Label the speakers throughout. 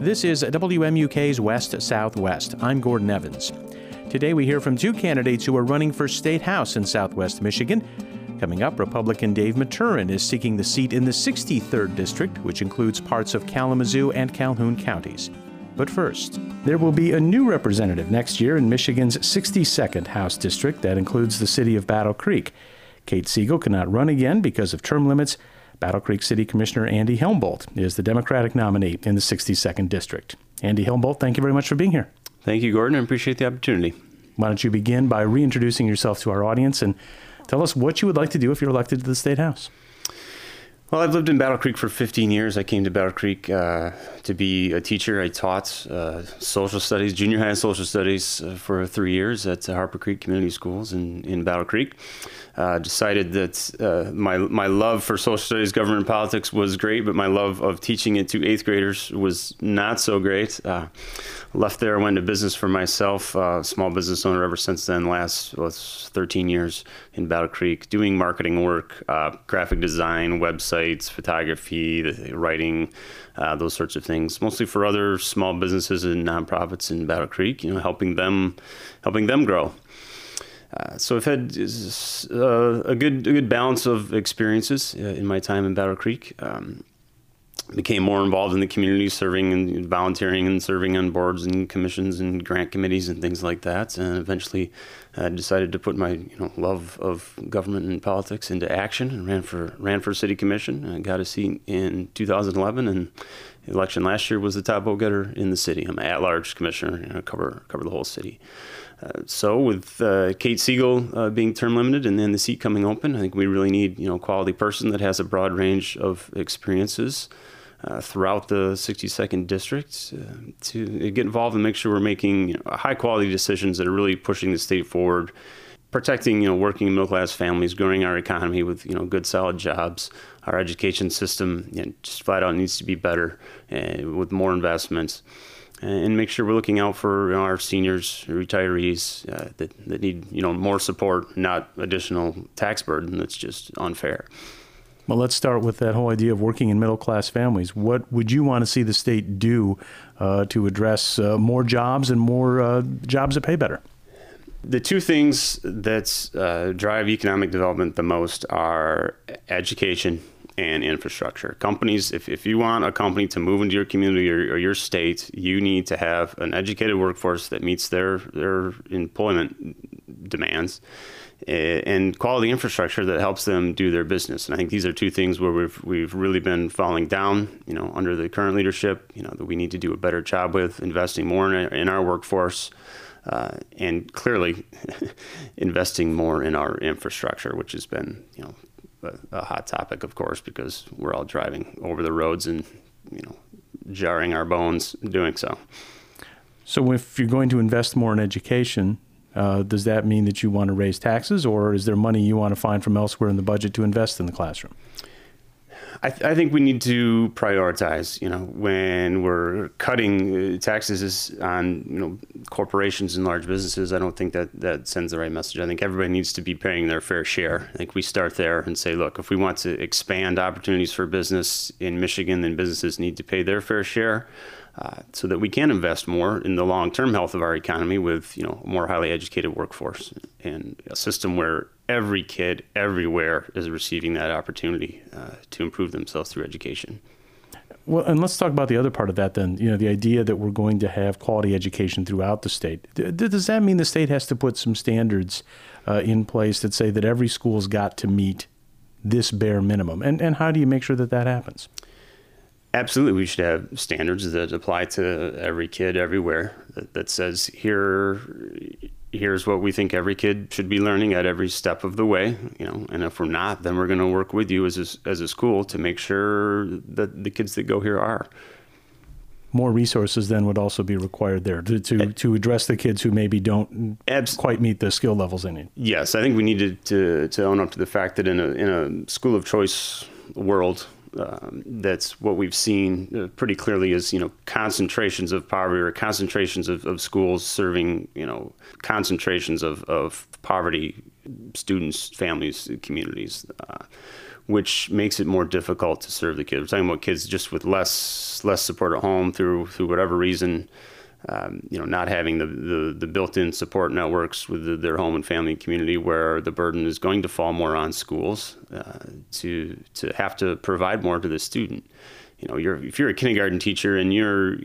Speaker 1: This is WMUK's West Southwest. I'm Gordon Evans. Today we hear from two candidates who are running for State House in Southwest Michigan. Coming up, Republican Dave Maturin is seeking the seat in the 63rd District, which includes parts of Kalamazoo and Calhoun counties. But first, there will be a new representative next year in Michigan's 62nd House District. That includes the city of Battle Creek. Kate Siegel cannot run again because of term limits. Battle Creek City Commissioner Andy Helmbolt is the Democratic nominee in the 62nd District. Andy Helmbolt, thank you very much for being here.
Speaker 2: Thank you, Gordon. I appreciate the opportunity.
Speaker 1: Why don't you begin by reintroducing yourself to our audience and tell us what you would like to do if you're elected to the State House.
Speaker 2: Well, I've lived in Battle Creek for 15 years. I came to Battle Creek to be a teacher. I taught social studies, junior high social studies for 3 years at Harper Creek Community Schools in Battle Creek. Decided that my love for social studies, government, and politics was great, but my love of teaching it to 8th graders was not so great. Left there, went into business for myself, small business owner ever since then, last 13 years in Battle Creek, doing marketing work, graphic design, websites, photography, writing, those sorts of things, mostly for other small businesses and nonprofits in Battle Creek, helping them grow. So I've had a good balance of experiences in my time in Battle Creek. Became more involved in the community, serving and volunteering and serving on boards and commissions and grant committees and things like that. And eventually decided to put my love of government and politics into action and ran for city commission. I got a seat in 2011, and the election last year was the top vote getter in the city. I'm an at-large commissioner, cover the whole city. So with Kate Siegel being term limited and then the seat coming open, I think we really need a quality person that has a broad range of experiences throughout the 62nd District to get involved and make sure we're making high quality decisions that are really pushing the state forward, protecting working middle class families, growing our economy with good solid jobs. Our education system just flat out needs to be better with more investments. And make sure we're looking out for our seniors, retirees that need more support, not additional tax burden that's just unfair.
Speaker 1: Well, let's start with that whole idea of working in middle-class families. What would you want to see the state do to address more jobs and more jobs that pay better?
Speaker 2: The two things that drive economic development the most are education and infrastructure. Companies, if you want a company to move into your community or your state, you need to have an educated workforce that meets their employment demands and quality infrastructure that helps them do their business. And I think these are two things where we've really been falling down, under the current leadership, that we need to do a better job with investing more in our workforce and clearly investing more in our infrastructure, which has been, a hot topic, of course, because we're all driving over the roads and, jarring our bones doing so.
Speaker 1: So if you're going to invest more in education, does that mean that you want to raise taxes, or is there money you want to find from elsewhere in the budget to invest in the classroom?
Speaker 2: I think we need to prioritize, when we're cutting taxes on, corporations and large businesses. I don't think that sends the right message. I think everybody needs to be paying their fair share. I think we start there and say, look, if we want to expand opportunities for business in Michigan, then businesses need to pay their fair share so that we can invest more in the long-term health of our economy with, a more highly educated workforce and a system where every kid everywhere is receiving that opportunity to improve themselves through education.
Speaker 1: Well, and let's talk about the other part of that then, the idea that we're going to have quality education throughout the state. Does that mean the state has to put some standards in place that say that every school's got to meet this bare minimum? And how do you make sure that happens?
Speaker 2: Absolutely. We should have standards that apply to every kid everywhere that says here's what we think every kid should be learning at every step of the way, and if we're not, then we're going to work with you as a school to make sure that the kids that go here are.
Speaker 1: More resources then would also be required there to address the kids who maybe don't quite meet the skill levels they need.
Speaker 2: Yes, I think we need to own up to the fact that in a school of choice world, that's what we've seen pretty clearly is, concentrations of poverty or concentrations of schools serving, concentrations of poverty students, families, communities, which makes it more difficult to serve the kids. We're talking about kids just with less support at home through whatever reason. Not having the built-in support networks with their home and family and community, where the burden is going to fall more on schools to have to provide more to the student. If you're a kindergarten teacher and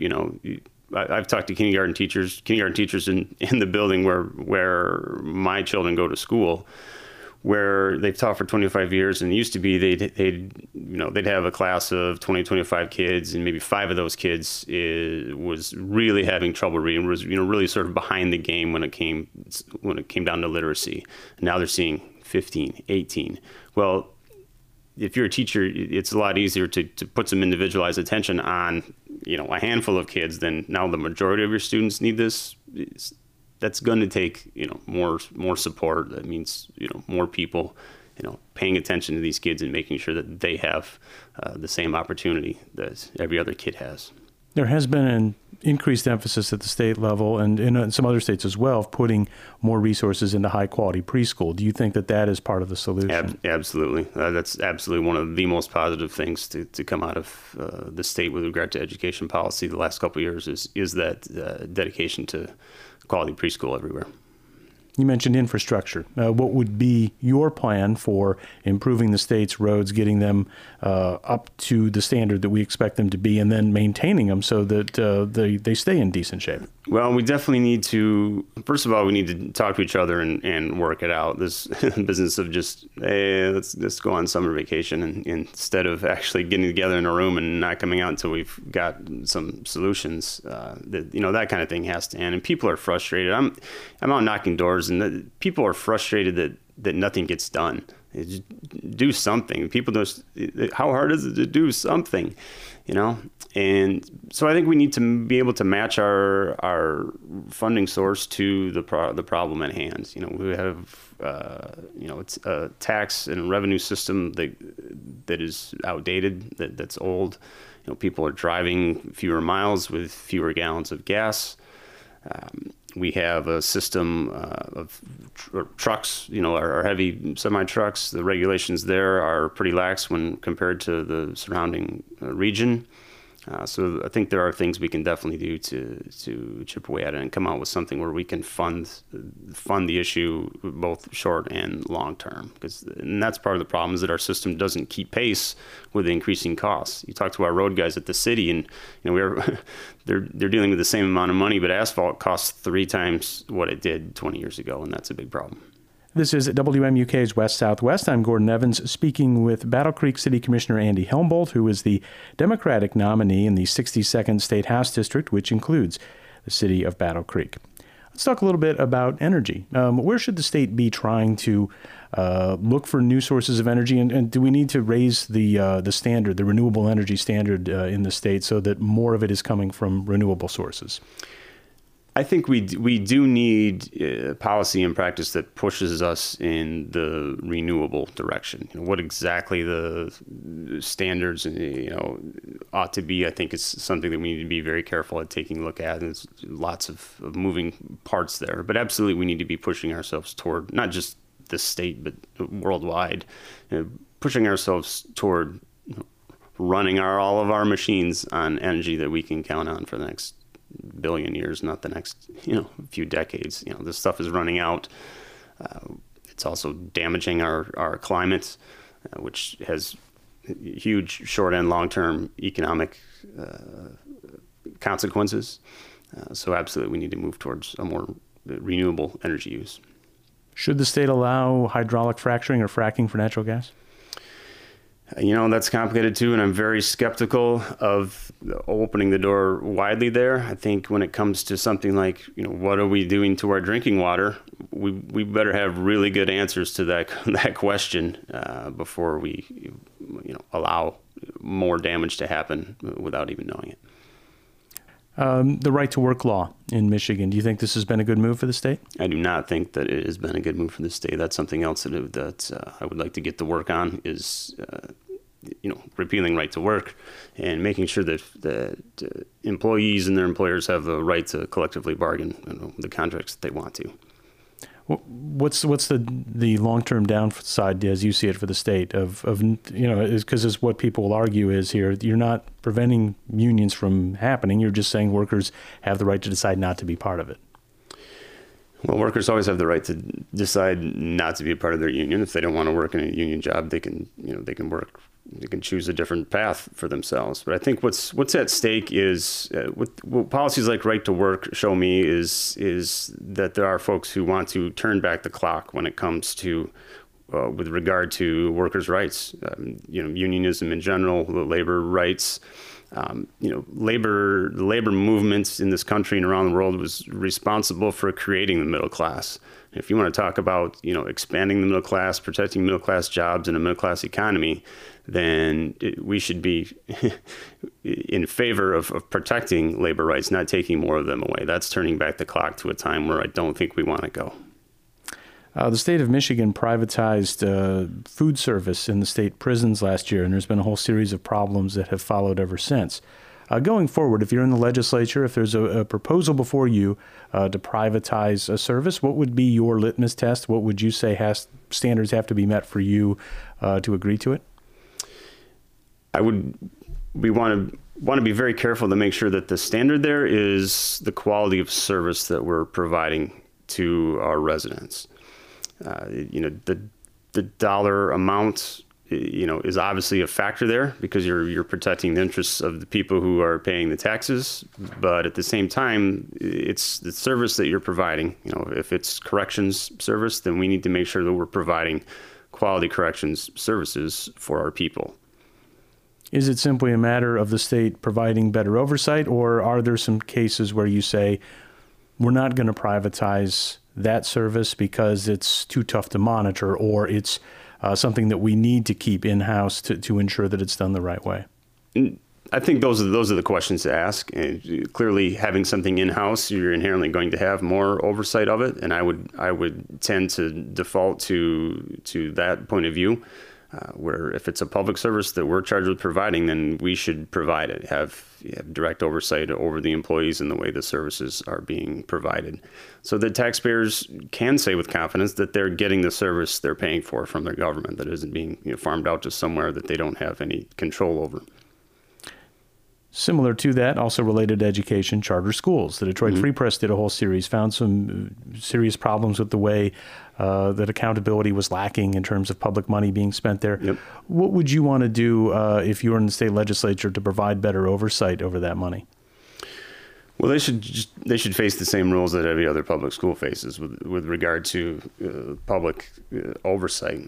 Speaker 2: I've talked to kindergarten teachers in the building where my children go to school, where they've taught for 25 years, and it used to be they'd have a class of 25 kids, and maybe 5 of those kids was really having trouble reading, was really sort of behind the game when it came down to literacy. And now they're seeing 15, 18. Well, if you're a teacher, it's a lot easier to put some individualized attention on a handful of kids than now the majority of your students need this. That's going to take more support. That means more people paying attention to these kids and making sure that they have the same opportunity that every other kid has.
Speaker 1: There has been an increased emphasis at the state level and in some other states as well of putting more resources into high-quality preschool. Do you think that is part of the solution?
Speaker 2: Absolutely. That's absolutely one of the most positive things to come out of the state with regard to education policy the last couple of years is that dedication to quality preschool everywhere.
Speaker 1: You mentioned infrastructure. What would be your plan for improving the state's roads, getting them up to the standard that we expect them to be, and then maintaining them so that they stay in decent shape?
Speaker 2: Well, we definitely need to, first of all, we need to talk to each other and work it out. This business of just, hey, let's go on summer vacation, and instead of actually getting together in a room and not coming out until we've got some solutions, that kind of thing has to end. And people are frustrated. I'm out knocking doors, and people are frustrated that nothing gets done. Do something. People just, how hard is it to do something, And so I think we need to be able to match our funding source to the problem at hand. We have, it's a tax and revenue system that is outdated, that's old. People are driving fewer miles with fewer gallons of gas. We have a system of trucks, our heavy semi-trucks. The regulations there are pretty lax when compared to the surrounding region. So I think there are things we can definitely do to chip away at it and come out with something where we can fund the issue both short and long term. And that's part of the problem, is that our system doesn't keep pace with the increasing costs. You talk to our road guys at the city, and they're dealing with the same amount of money, but asphalt costs 3 times what it did 20 years ago, and that's a big problem.
Speaker 1: This is WMUK's West Southwest. I'm Gordon Evans, speaking with Battle Creek City Commissioner Andy Helmbolt, who is the Democratic nominee in the 62nd State House District, which includes the city of Battle Creek. Let's talk a little bit about energy. Where should the state be trying to look for new sources of energy, and do we need to raise the standard, the renewable energy standard in the state, so that more of it is coming from renewable sources?
Speaker 2: I think we do need policy and practice that pushes us in the renewable direction. What exactly the standards ought to be, I think is something that we need to be very careful at taking a look at. And there's lots of moving parts there, but absolutely we need to be pushing ourselves toward not just the state but worldwide, pushing ourselves toward running all of our machines on energy that we can count on for the next billion years, not the next few decades. This stuff is running out. It's also damaging our climate, which has huge short and long-term economic consequences. So absolutely we need to move towards a more renewable energy use.
Speaker 1: Should the state allow hydraulic fracturing or fracking for natural gas?
Speaker 2: That's complicated too, and I'm very skeptical of opening the door widely there. I think when it comes to something like, what are we doing to our drinking water, we better have really good answers to that question before we, allow more damage to happen without even knowing it.
Speaker 1: The right to work law in Michigan, do you think this has been a good move for the state?
Speaker 2: I do not think that it has been a good move for the state. That's something else that I would like to get to work on is, repealing right to work and making sure that employees and their employers have the right to collectively bargain the contracts that they want to.
Speaker 1: What's the long-term downside as you see it for the state of because it's what people will argue is here, you're not preventing unions from happening. You're just saying workers have the right to decide not to be part of it.
Speaker 2: Well, workers always have the right to decide not to be a part of their union. If they don't want to work in a union job, they can choose a different path for themselves. But I think what's at stake is what policies like Right to Work show me is that there are folks who want to turn back the clock when it comes to with regard to workers' rights, unionism in general, the labor rights. Labor movements in this country and around the world was responsible for creating the middle class. If you want to talk about, expanding the middle class, protecting middle class jobs in a middle class economy, then we should be in favor of protecting labor rights, not taking more of them away. That's turning back the clock to a time where I don't think we want to go.
Speaker 1: The state of Michigan privatized food service in the state prisons last year, and there's been a whole series of problems that have followed ever since. Going forward, if you're in the legislature, if there's a proposal before you to privatize a service, what would be your litmus test? What would you say standards have to be met for you to agree to it?
Speaker 2: We want to be very careful to make sure that the standard there is the quality of service that we're providing to our residents. The dollar amount, is obviously a factor there because you're protecting the interests of the people who are paying the taxes. But at the same time, it's the service that you're providing. If it's corrections service, then we need to make sure that we're providing quality corrections services for our people.
Speaker 1: Is it simply a matter of the state providing better oversight, or are there some cases where you say, we're not going to privatize that service because it's too tough to monitor, or it's something that we need to keep in-house to ensure that it's done the right way?
Speaker 2: I think those are the questions to ask. And clearly, having something in-house, you're inherently going to have more oversight of it, and I would tend to default to that point of view. Where if it's a public service that we're charged with providing, then we should provide it, have direct oversight over the employees and the way the services are being provided. So that taxpayers can say with confidence that they're getting the service they're paying for from their government, that isn't being farmed out to somewhere that they don't have any control over.
Speaker 1: Similar to that, also related to education, charter schools. The Detroit Free Press did a whole series, found some serious problems with the way that accountability was lacking in terms of public money being spent there.
Speaker 2: Yep.
Speaker 1: What would you want to do if you were in the state legislature to provide better oversight over that money?
Speaker 2: Well, they should face the same rules that every other public school faces with regard to public oversight.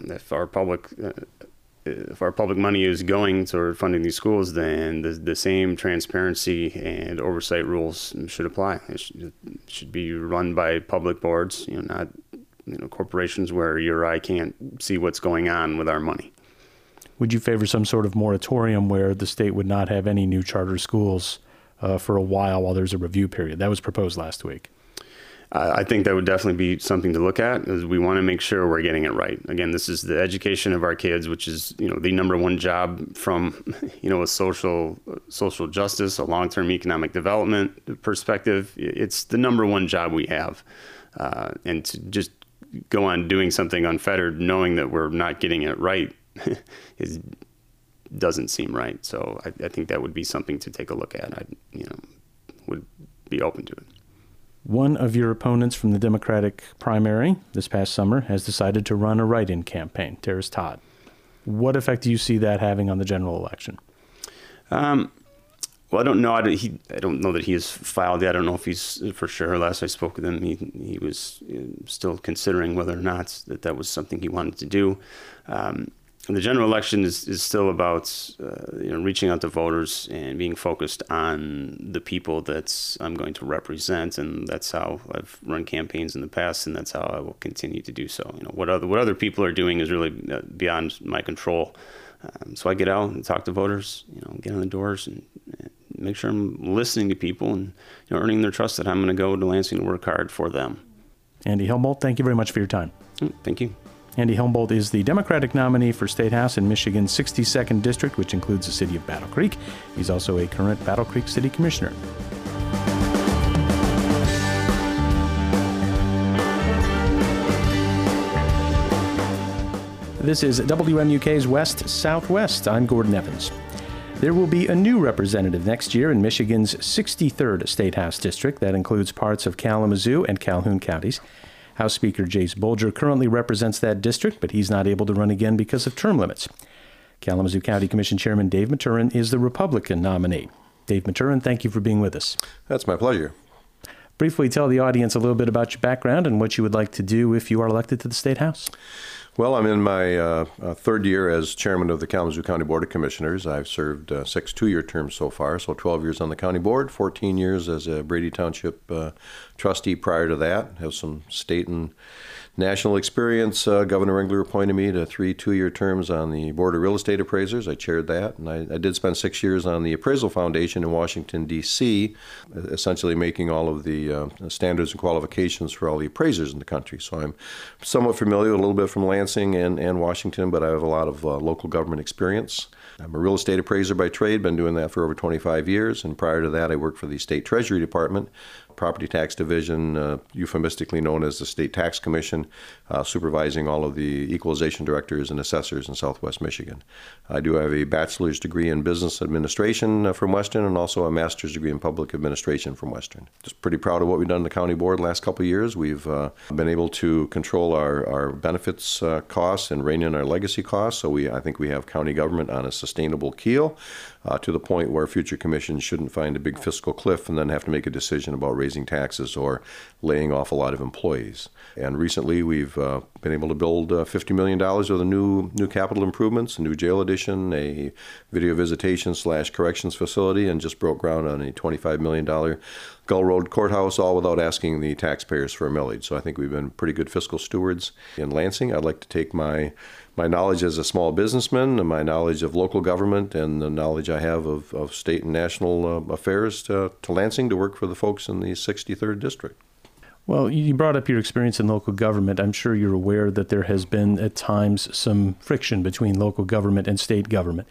Speaker 2: If our public money is going toward funding these schools, then the same transparency and oversight rules should apply. It should be run by public boards, not corporations where you or I can't see what's going on with our money.
Speaker 1: Would you favor some sort of moratorium where the state would not have any new charter schools for a while there's a review period? That was proposed last week.
Speaker 2: I think that would definitely be something to look at, as we want to make sure we're getting it right. Again, this is the education of our kids, which is, the number one job from, a social justice, a long-term economic development perspective. It's the number one job we have. And to just go on doing something unfettered, knowing that we're not getting it right, doesn't seem right. So I think that would be something to take a look at. I would be open to it.
Speaker 1: One of your opponents from the Democratic primary this past summer has decided to run a write-in campaign, Terrace Todd. What effect do you see that having on the general election?
Speaker 2: Well, I don't know. I don't know that he has filed yet. I don't know if he's for sure. Last I spoke with him, he was still considering whether or not that was something he wanted to do. The general election is still about reaching out to voters and being focused on the people that I'm going to represent, and that's how I've run campaigns in the past, and that's how I will continue to do so. What other people are doing is really beyond my control. So I get out and talk to voters, get on the doors and make sure I'm listening to people and earning their trust that I'm going to go to Lansing to work hard for them.
Speaker 1: Andy Helmbolt, thank you very much for your time.
Speaker 2: Thank you.
Speaker 1: Andy Helmbolt is the Democratic nominee for State House in Michigan's 62nd District, which includes the city of Battle Creek. He's also a current Battle Creek City Commissioner. This is WMUK's West Southwest. I'm Gordon Evans. There will be a new representative next year in Michigan's 63rd State House District. That includes parts of Kalamazoo and Calhoun counties. House Speaker Jase Bolger currently represents that district, but he's not able to run again because of term limits. Kalamazoo County Commission Chairman Dave Maturin is the Republican nominee. Dave Maturin, thank you for being with us.
Speaker 3: That's my pleasure.
Speaker 1: Briefly tell the audience a little bit about your background and what you would like to do if you are elected to the State House.
Speaker 3: Well, I'm in my third year as chairman of the Kalamazoo County Board of Commissioners. I've served 6 2-year terms so far, so 12 years on the county board, 14 years as a Brady Township trustee prior to that. Have some state and national experience. Governor Engler appointed me to 3 2-year terms on the Board of Real Estate Appraisers. I chaired that, and I did spend 6 years on the Appraisal Foundation in Washington, D.C., essentially making all of the standards and qualifications for all the appraisers in the country. So I'm somewhat familiar, a little bit from Lansing and Washington, but I have a lot of local government experience. I'm a real estate appraiser by trade, been doing that for over 25 years, and prior to that I worked for the State Treasury Department, Property Tax Division, euphemistically known as the State Tax Commission, supervising all of the equalization directors and assessors in Southwest Michigan. I do have a bachelor's degree in business administration from Western and also a master's degree in public administration from Western. Just pretty proud of what we've done in the county board the last couple of years. We've been able to control our benefits costs and rein in our legacy costs, so I think we have county government on a sustainable keel to the point where future commissions shouldn't find a big fiscal cliff and then have to make a decision about raising taxes or laying off a lot of employees. And recently we've been able to build $50 million worth of new capital improvements, a new jail addition, a video visitation / corrections facility, and just broke ground on a $25 million Gull Road Courthouse, all without asking the taxpayers for a millage. So I think we've been pretty good fiscal stewards in Lansing. I'd like to take my knowledge as a small businessman and my knowledge of local government and the knowledge I have of state and national affairs to Lansing to work for the folks in the 63rd District.
Speaker 1: Well, you brought up your experience in local government. I'm sure you're aware that there has been at times some friction between local government and state government.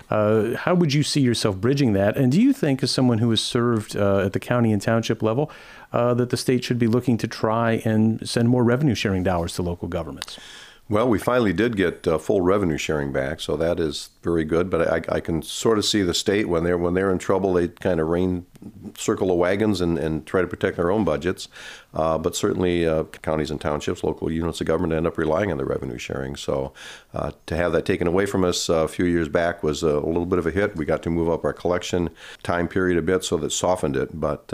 Speaker 1: How would you see yourself bridging that? And do you think, as someone who has served at the county and township level, that the state should be looking to try and send more revenue sharing dollars to local governments?
Speaker 3: Well, we finally did get full revenue sharing back, so that is very good. But I can sort of see the state when they're in trouble, they kind of circle the wagons and try to protect their own budgets. But certainly counties and townships, local units of government end up relying on the revenue sharing. So to have that taken away from us a few years back was a little bit of a hit. We got to move up our collection time period a bit, so that softened it. But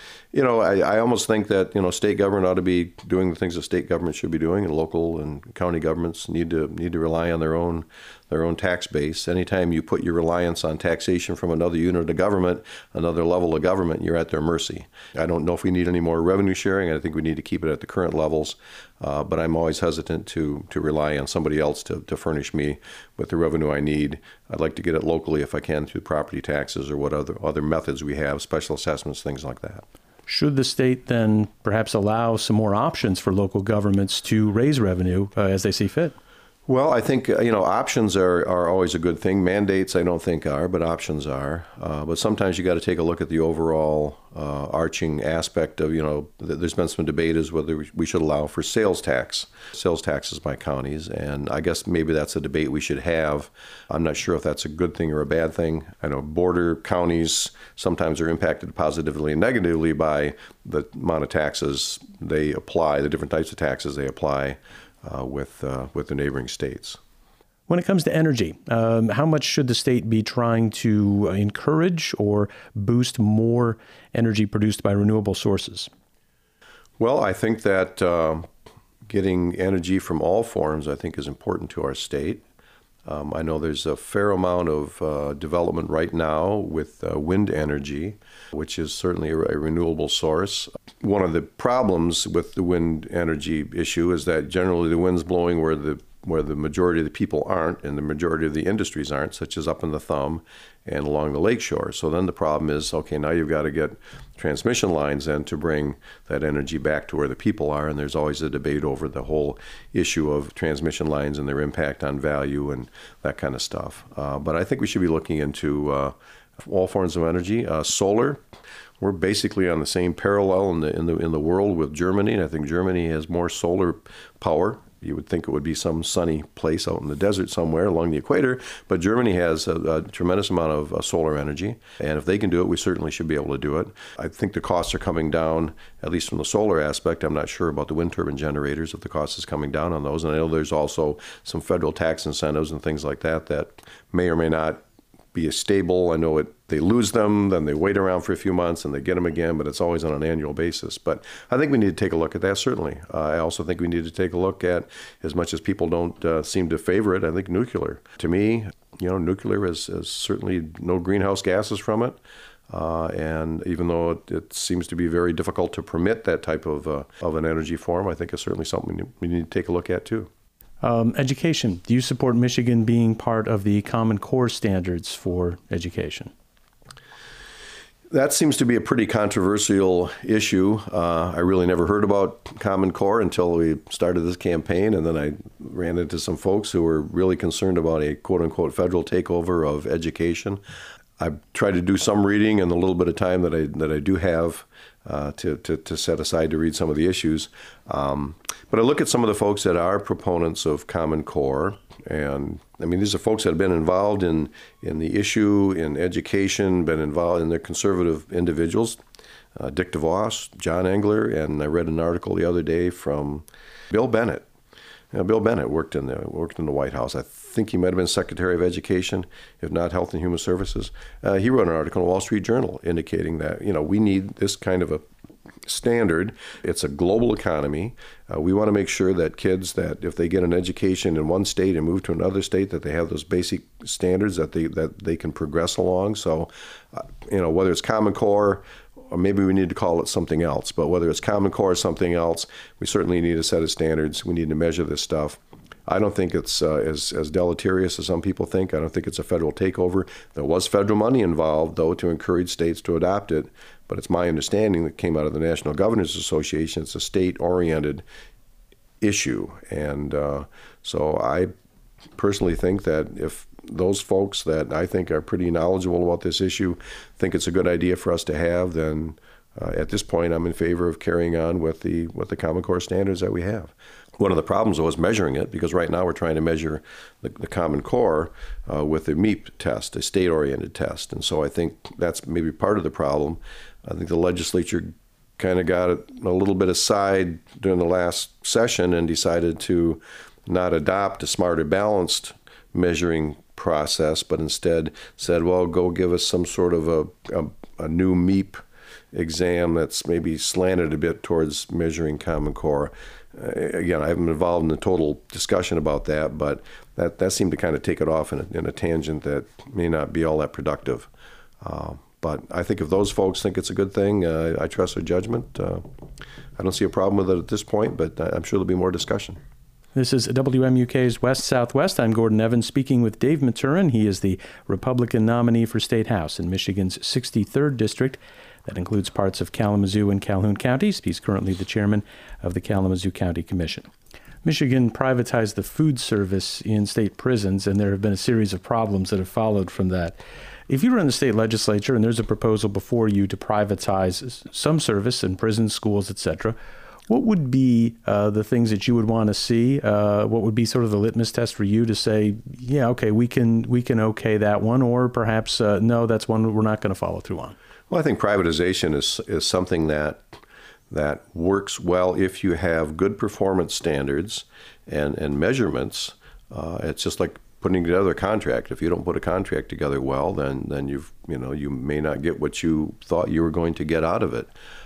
Speaker 3: I almost think that state government ought to be doing the things that state government should be doing, and local and county governments need to rely on their own tax base. Anytime you put your reliance on taxation from another unit of government, another level of government, you're at their mercy. I don't know if we need any more revenue sharing. I think we need to keep it at the current levels, but I'm always hesitant to rely on somebody else to furnish me with the revenue I need. I'd like to get it locally if I can through property taxes or what other methods we have, special assessments, things like that.
Speaker 1: Should the state then perhaps allow some more options for local governments to raise revenue as they see fit?
Speaker 3: Well, I think, options are always a good thing. Mandates I don't think are, but options are. But sometimes you got to take a look at the overall arching aspect of, there's been some debate as whether we should allow for sales taxes by counties. And I guess maybe that's a debate we should have. I'm not sure if that's a good thing or a bad thing. I know border counties sometimes are impacted positively and negatively by the amount of taxes they apply, the different types of taxes they apply with the neighboring states.
Speaker 1: When it comes to energy, how much should the state be trying to encourage or boost more energy produced by renewable sources?
Speaker 3: Well, I think that getting energy from all forms, I think, is important to our state. I know there's a fair amount of development right now with wind energy, which is certainly a renewable source. One of the problems with the wind energy issue is that generally the wind's blowing where the majority of the people aren't and the majority of the industries aren't, such as up in the Thumb and along the lakeshore. So then the problem is, okay, now you've got to get transmission lines in to bring that energy back to where the people are, and there's always a debate over the whole issue of transmission lines and their impact on value and that kind of stuff. But I think we should be looking into all forms of energy. Solar, we're basically on the same parallel in the world with Germany, and I think Germany has more solar power You would think it would be some sunny place out in the desert somewhere along the equator, but Germany has a tremendous amount of solar energy, and if they can do it, we certainly should be able to do it. I think the costs are coming down, at least from the solar aspect. I'm not sure about the wind turbine generators, if the cost is coming down on those, and I know there's also some federal tax incentives and things like that that may or may not be as stable. I know they lose them, then they wait around for a few months and they get them again, but it's always on an annual basis. But I think we need to take a look at that, certainly. I also think we need to take a look at, as much as people don't seem to favor it, I think nuclear. To me, nuclear has certainly no greenhouse gases from it. And even though it seems to be very difficult to permit that type of an energy form, I think it's certainly something we need to take a look at too.
Speaker 1: Education. Do you support Michigan being part of the Common Core standards for education?
Speaker 3: That seems to be a pretty controversial issue. I really never heard about Common Core until we started this campaign, and then I ran into some folks who were really concerned about a quote-unquote federal takeover of education. I've tried to do some reading in the little bit of time that I do have to set aside to read some of the issues. But I look at some of the folks that are proponents of Common Core, and I mean, these are folks that have been involved in the issue, in education, been involved in their conservative individuals. Dick DeVos, John Engler, and I read an article the other day from Bill Bennett. Bill Bennett worked in the White House. I think he might have been Secretary of Education, if not Health and Human Services. He wrote an article in the Wall Street Journal indicating that we need this kind of a standard. It's a global economy. We want to make sure that kids, that if they get an education in one state and move to another state, that they have those basic standards that they can progress along. So, whether it's Common Core, or maybe we need to call it something else, but whether it's Common Core or something else, we certainly need a set of standards. We need to measure this stuff. I don't think it's as deleterious as some people think. I don't think it's a federal takeover. There was federal money involved, though, to encourage states to adopt it. But it's my understanding that came out of the National Governors Association. It's a state-oriented issue. And so I personally think that if those folks that I think are pretty knowledgeable about this issue think it's a good idea for us to have, then at this point I'm in favor of carrying on with the Common Core standards that we have. One of the problems was measuring it, because right now we're trying to measure the Common Core with a MEP test, a state-oriented test. And so I think that's maybe part of the problem. I think the legislature kind of got it a little bit aside during the last session and decided to not adopt a smarter balanced measuring process, but instead said, well, go give us some sort of a new MEP exam that's maybe slanted a bit towards measuring Common Core. Again, I haven't been involved in the total discussion about that, but that seemed to kind of take it off in a tangent that may not be all that productive. But I think if those folks think it's a good thing, I trust their judgment. I don't see a problem with it at this point, but I'm sure there'll be more discussion.
Speaker 1: This is WMUK's West Southwest. I'm Gordon Evans speaking with Dave Maturin. He is the Republican nominee for State House in Michigan's 63rd District. That includes parts of Kalamazoo and Calhoun counties. He's currently the chairman of the Kalamazoo County Commission. Michigan privatized the food service in state prisons, and there have been a series of problems that have followed from that. If you were in the state legislature and there's a proposal before you to privatize some service in prisons, schools, etc., what would be the things that you would want to see? What would be sort of the litmus test for you to say, yeah, okay, we can okay that one, or perhaps no, that's one we're not going to follow through on?
Speaker 3: Well, I think privatization is something that works well if you have good performance standards and measurements. It's just like putting together a contract. If you don't put a contract together well, then you may not get what you thought you were going to get out of it.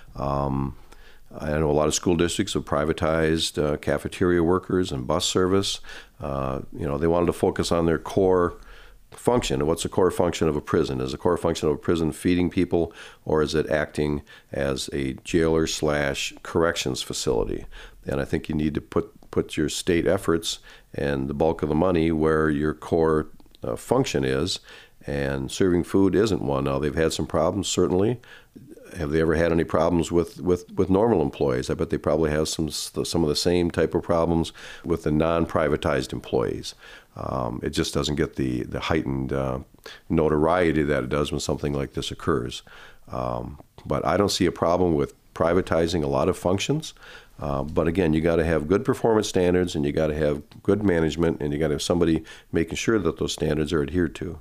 Speaker 3: I know a lot of school districts have privatized cafeteria workers and bus service. They wanted to focus on their core function. And what's the core function of a prison? Is the core function of a prison feeding people, or is it acting as a jailer/corrections facility? And I think you need to put your state efforts and the bulk of the money where your core function is. And serving food isn't one. Now, they've had some problems, certainly. Have they ever had any problems with normal employees? I bet they probably have some of the same type of problems with the non-privatized employees. It just doesn't get the heightened notoriety that it does when something like this occurs. But I don't see a problem with privatizing a lot of functions. But again, you got to have good performance standards, and you got to have good management, and you got to have somebody making sure that those standards are adhered to.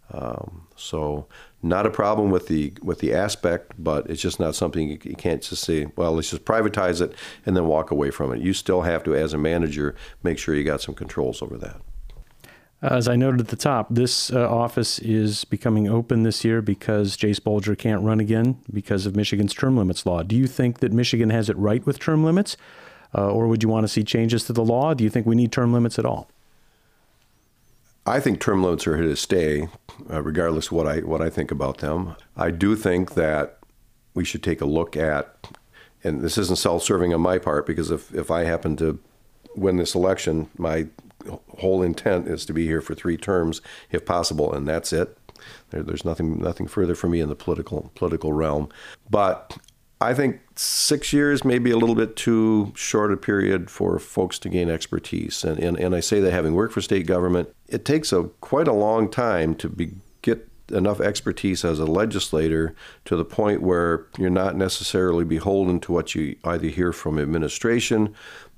Speaker 3: So not a problem with the aspect, but it's just not something you can't just say, well, let's just privatize it and then walk away from it. You still have to, as a manager, make sure you got some controls over that.
Speaker 1: As I noted at the top, this office is becoming open this year because Jase Bolger can't run again because of Michigan's term limits law. Do you think that Michigan has it right with term limits, or would you want to see changes to the law? Do you think we need term limits at all?
Speaker 3: I think term limits are here to stay, regardless of what I think about them. I do think that we should take a look at, and this isn't self-serving on my part, because if I happen to win this election, my whole intent is to be here for 3 terms, if possible, and that's it. There's nothing further for me in the political realm. But I think 6 years may be a little bit too short a period for folks to gain expertise. And I say that having worked for state government, it takes quite a long time to get enough expertise as a legislator to the point where you're not necessarily beholden to what you either hear from administration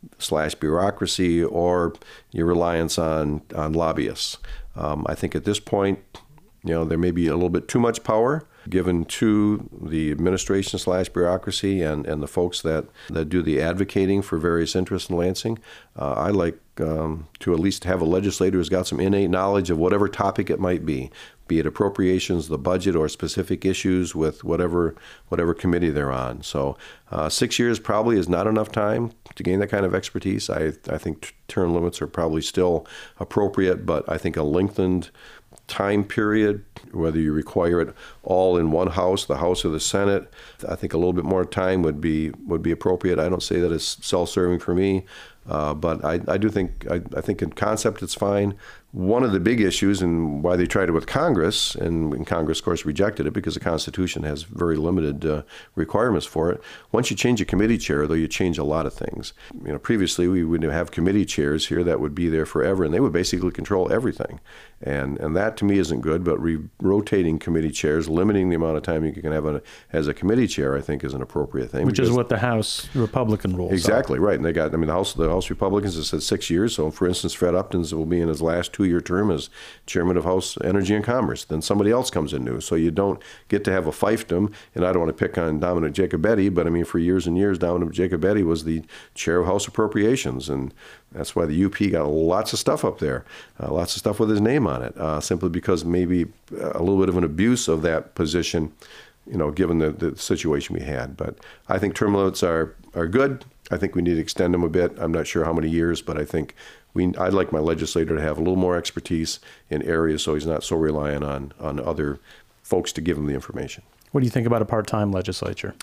Speaker 3: / bureaucracy or your reliance on lobbyists. I think at this point, there may be a little bit too much power given to the administration / bureaucracy and the folks that do the advocating for various interests in Lansing. I like to at least have a legislator who's got some innate knowledge of whatever topic it might be it appropriations, the budget, or specific issues with whatever committee they're on. So 6 years probably is not enough time to gain that kind of expertise. I think term limits are probably still appropriate, but I think a lengthened time period, whether you require it all in one house, the House or the Senate, I think a little bit more time would be appropriate. I don't say that it's self-serving for me, but I do think I think in concept it's fine. One of the big issues and why they tried it with Congress, and Congress, of course, rejected it because the Constitution has very limited requirements for it. Once you change a committee chair, though, you change a lot of things. Previously we would have committee chairs here that would be there forever, and they would basically control everything. And that to me isn't good, but rotating committee chairs, limiting the amount of time you can have as a committee chair, I think is an appropriate thing.
Speaker 1: Which is what the House Republican rules
Speaker 3: exactly
Speaker 1: are.
Speaker 3: Right. And they got, the House Republicans have said 6 years. So for instance, Fred Upton will be in his last 2-year term as chairman of House Energy and Commerce. Then somebody else comes in new. So you don't get to have a fiefdom. And I don't want to pick on Dominic Jacobetti, but for years and years, Dominic Jacobetti was the chair of House Appropriations. And that's why the UP got lots of stuff up there, lots of stuff with his name on it, simply because maybe a little bit of an abuse of that position, given the situation we had. But I think term limits are good. I think we need to extend them a bit. I'm not sure how many years, but I think I'd like my legislator to have a little more expertise in areas so he's not so reliant on other folks to give him the information. What
Speaker 1: do you think about a part-time legislature?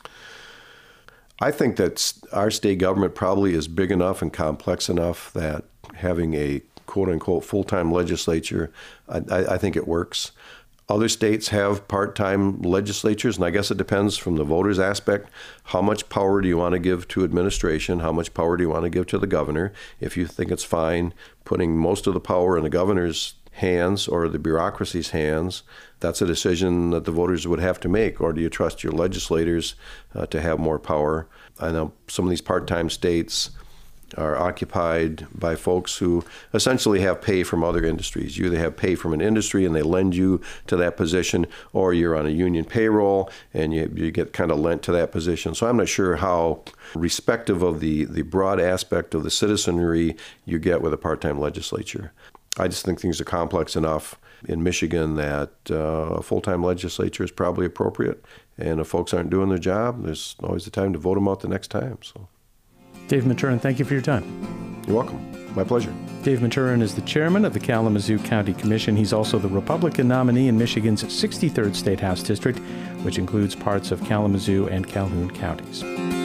Speaker 3: I think that our state government probably is big enough and complex enough that having a quote-unquote full-time legislature, I think it works. Other states have part-time legislatures, and I guess it depends from the voters' aspect. How much power do you want to give to administration? How much power do you want to give to the governor? If you think it's fine putting most of the power in the governor's hands or the bureaucracy's hands, that's a decision that the voters would have to make. Or do you trust your legislators to have more power? I know some of these part-time states are occupied by folks who essentially have pay from other industries. You either have pay from an industry and they lend you to that position, or you're on a union payroll and you get kind of lent to that position. So I'm not sure how respective of the broad aspect of the citizenry you get with a part-time legislature. I just think things are complex enough in Michigan that a full-time legislature is probably appropriate. And if folks aren't doing their job, there's always the time to vote them out the next time. So,
Speaker 1: Dave Maturin, thank you for your time.
Speaker 3: You're welcome. My pleasure.
Speaker 1: Dave Maturin is the chairman of the Kalamazoo County Commission. He's also the Republican nominee in Michigan's 63rd State House District, which includes parts of Kalamazoo and Calhoun counties.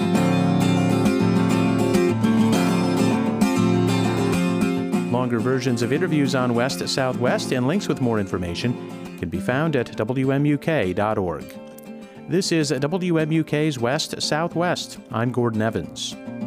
Speaker 1: Longer versions of interviews on West Southwest and links with more information can be found at WMUK.org. This is WMUK's West Southwest. I'm Gordon Evans.